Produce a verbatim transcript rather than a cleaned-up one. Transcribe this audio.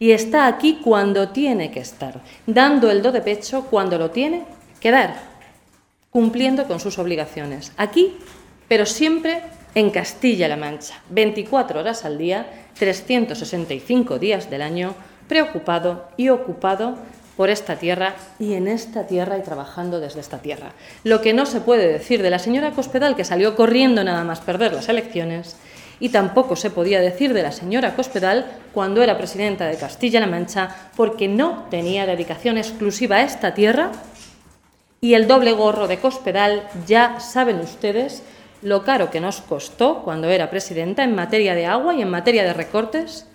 y está aquí cuando tiene que estar, dando el do de pecho cuando lo tiene que dar, cumpliendo con sus obligaciones. Aquí, pero siempre en Castilla-La Mancha, veinticuatro horas al día, trescientos sesenta y cinco días del año, preocupado y ocupado por esta tierra y en esta tierra y trabajando desde esta tierra. Lo que no se puede decir de la señora Cospedal, que salió corriendo nada más perder las elecciones, y tampoco se podía decir de la señora Cospedal cuando era presidenta de Castilla-La Mancha, porque no tenía dedicación exclusiva a esta tierra, y el doble gorro de Cospedal, ya saben ustedes lo caro que nos costó cuando era presidenta en materia de agua y en materia de recortes,